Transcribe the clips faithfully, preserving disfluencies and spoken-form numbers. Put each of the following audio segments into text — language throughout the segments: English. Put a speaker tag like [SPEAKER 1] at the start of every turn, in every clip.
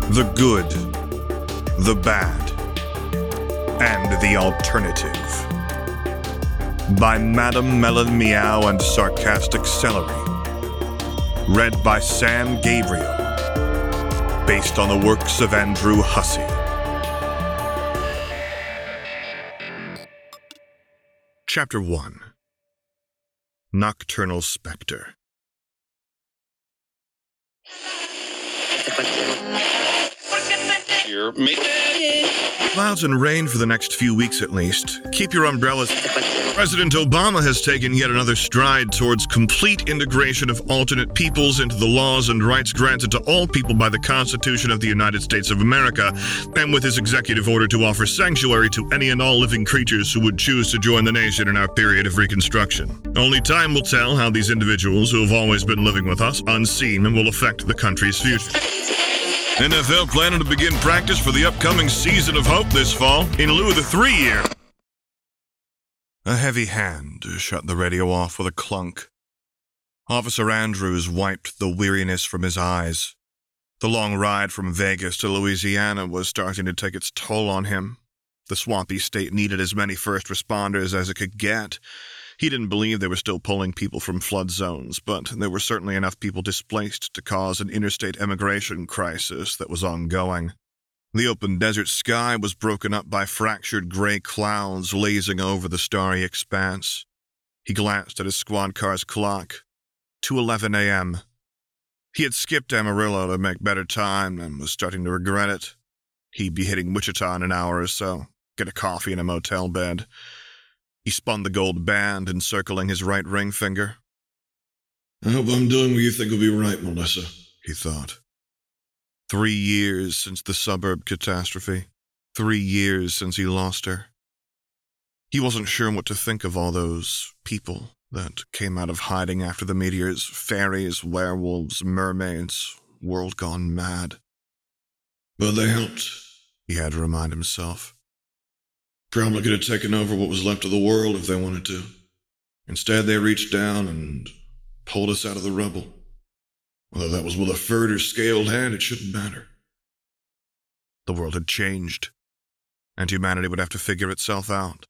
[SPEAKER 1] The good, the bad, and the alternative. By Madame Melon Meow and Sarcastic Celery. Read by Sam Gabriel. Based on the works of Andrew Hussie. Chapter one. Nocturnal Spectre. Clouds and rain for the next few weeks at least. Keep your umbrellas. President Obama has taken yet another stride towards complete integration of alternate peoples into the laws and rights granted to all people by the Constitution of the United States of America, and with his executive order to offer sanctuary to any and all living creatures who would choose to join the nation in our period of Reconstruction. Only time will tell how these individuals who have always been living with us unseen will affect the country's future. N F L planning to begin practice for the upcoming season of hope this fall in lieu of the three-year. A heavy hand shut the radio off with a clunk. Officer Andrews wiped the weariness from his eyes. The long ride from Vegas to Louisiana was starting to take its toll on him. The swampy state needed as many first responders as it could get. He didn't believe they were still pulling people from flood zones, but there were certainly enough people displaced to cause an interstate emigration crisis that was ongoing. The open desert sky was broken up by fractured gray clouds lazing over the starry expanse. He glanced at his squad car's clock. two eleven a.m. He had skipped Amarillo to make better time and was starting to regret it. He'd be hitting Wichita in an hour or so, get a coffee in a motel bed. He spun the gold band, encircling his right ring finger. I hope I'm doing what you think will be right, Melissa, he thought. Three years since the suburb catastrophe. Three years since he lost her. He wasn't sure what to think of all those people that came out of hiding after the meteors. Fairies, werewolves, mermaids, world gone mad. But they helped, he had to remind himself. Probably could have taken over what was left of the world if they wanted to. Instead, they reached down and pulled us out of the rubble. Whether that was with a furred or scaled hand, it shouldn't matter. The world had changed, and humanity would have to figure itself out.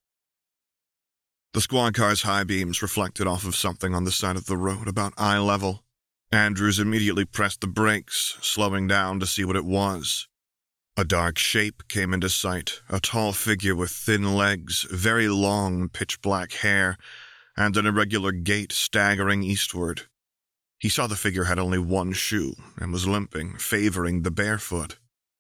[SPEAKER 1] The squad car's high beams reflected off of something on the side of the road about eye level. Andrews immediately pressed the brakes, slowing down to see what it was. A dark shape came into sight, a tall figure with thin legs, very long pitch-black hair, and an irregular gait staggering eastward. He saw the figure had only one shoe and was limping, favoring the barefoot.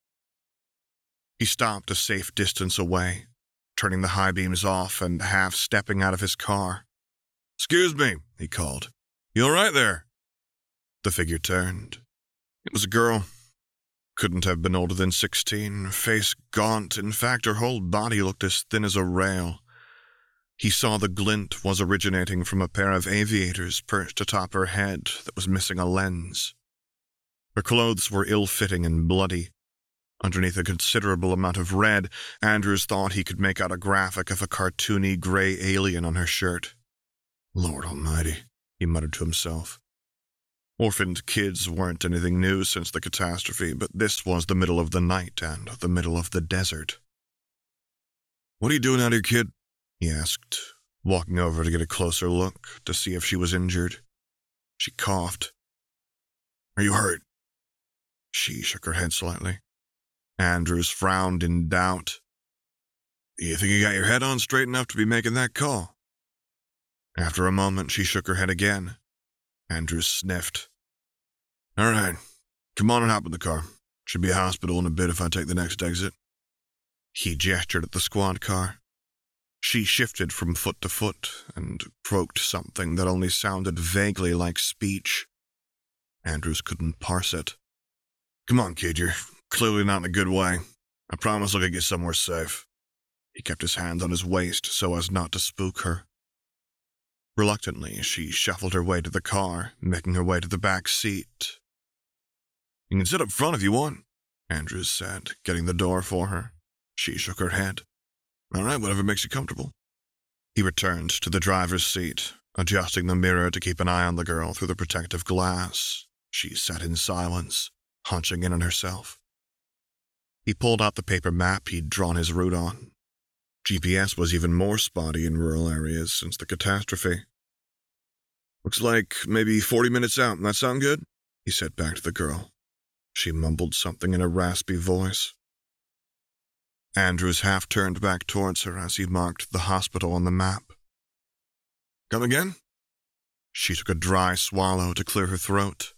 [SPEAKER 1] He stopped a safe distance away, turning the high beams off and half-stepping out of his car. "Excuse me," he called. "You all right there?" The figure turned. It was a girl. Couldn't have been older than sixteen, face gaunt. In fact, her whole body looked as thin as a rail. He saw the glint was originating from a pair of aviators perched atop her head that was missing a lens. Her clothes were ill-fitting and bloody. Underneath a considerable amount of red, Andrews thought he could make out a graphic of a cartoony gray alien on her shirt. Lord Almighty, he muttered to himself. Orphaned kids weren't anything new since the catastrophe, but this was the middle of the night and the middle of the desert. "What are you doing out here, kid?" he asked, walking over to get a closer look to see if she was injured. She coughed. "Are you hurt?" She shook her head slightly. Andrews frowned in doubt. "You think you got your head on straight enough to be making that call?" After a moment, she shook her head again. Andrews sniffed. "All right, come on and hop in the car. Should be a hospital in a bit if I take the next exit." He gestured at the squad car. She shifted from foot to foot and croaked something that only sounded vaguely like speech. Andrews couldn't parse it. "Come on, kid, you're clearly not in a good way. I promise I'll get you somewhere safe." He kept his hands on his waist so as not to spook her. Reluctantly, she shuffled her way to the car, making her way to the back seat. "You can sit up front if you want," Andrews said, getting the door for her. She shook her head. "All right, whatever makes you comfortable." He returned to the driver's seat, adjusting the mirror to keep an eye on the girl through the protective glass. She sat in silence, hunching in on herself. He pulled out the paper map he'd drawn his route on. G P S was even more spotty in rural areas since the catastrophe. "Looks like maybe forty minutes out. That sound good?" he said back to the girl. She mumbled something in a raspy voice. Andrews half turned back towards her as he marked the hospital on the map. "Come again?" She took a dry swallow to clear her throat.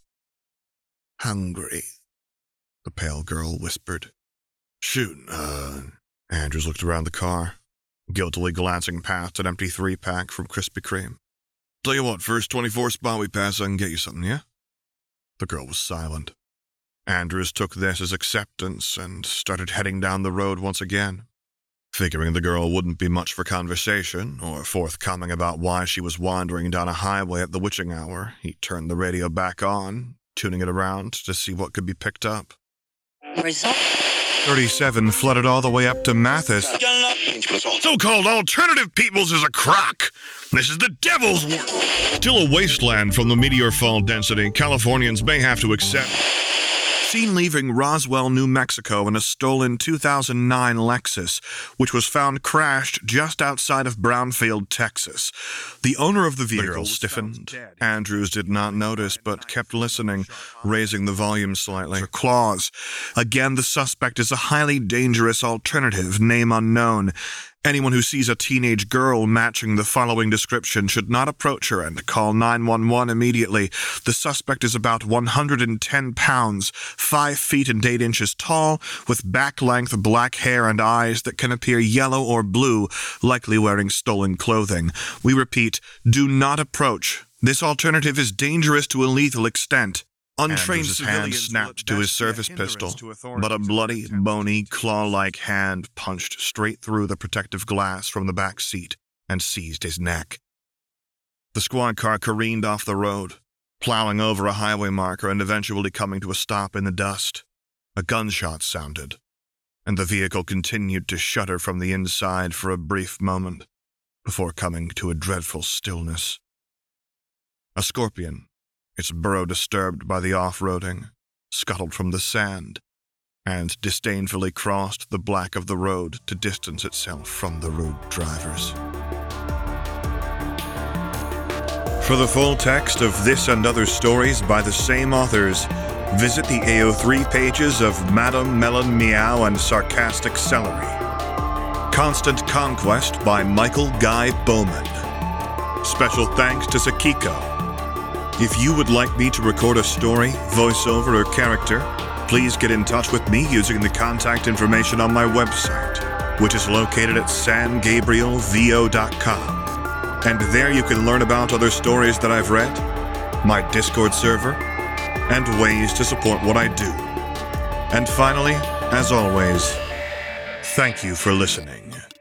[SPEAKER 1] "Hungry," the pale girl whispered. "Shoot, uh..." Andrews looked around the car, guiltily glancing past an empty three-pack from Krispy Kreme. "Tell you what, first twenty-four spot we pass, I can get you something, yeah?" The girl was silent. Andrews took this as acceptance and started heading down the road once again. Figuring the girl wouldn't be much for conversation or forthcoming about why she was wandering down a highway at the witching hour, he turned the radio back on, tuning it around to see what could be picked up.
[SPEAKER 2] Result.
[SPEAKER 1] thirty-seven flooded all the way up to Mathis. So-called alternative peoples is a crock. This is the devil's work. Still a wasteland from the meteor fall density Californians may have to accept. Seen leaving Roswell, New Mexico in a stolen two thousand nine Lexus, which was found crashed just outside of Brownfield, Texas. The owner of the vehicle stiffened. Andrews did not notice, but kept listening, raising the volume slightly. Her claws. Again, the suspect is a highly dangerous alternative, name unknown. Anyone who sees a teenage girl matching the following description should not approach her and call nine one one immediately. The suspect is about one hundred ten pounds, five feet and eight inches tall, with back-length black hair and eyes that can appear yellow or blue, likely wearing stolen clothing. We repeat, do not approach. This alternative is dangerous to a lethal extent. Untrained hand snapped to his service pistol, but a bloody, bony, claw-like hand punched straight through the protective glass from the back seat and seized his neck. The squad car careened off the road, plowing over a highway marker and eventually coming to a stop in the dust. A gunshot sounded, and the vehicle continued to shudder from the inside for a brief moment, before coming to a dreadful stillness. A scorpion, its burrow disturbed by the off-roading, scuttled from the sand, and disdainfully crossed the black of the road to distance itself from the rude drivers. For the full text of this and other stories by the same authors, visit the A O three pages of Madam Melon Meow and Sarcastic Celery. Constant Conquest by Michael Guy Bowman. Special thanks to Sakiko. If you would like me to record a story, voiceover, or character, please get in touch with me using the contact information on my website, which is located at san gabriel v o dot com. And there you can learn about other stories that I've read, my Discord server, and ways to support what I do. And finally, as always, thank you for listening.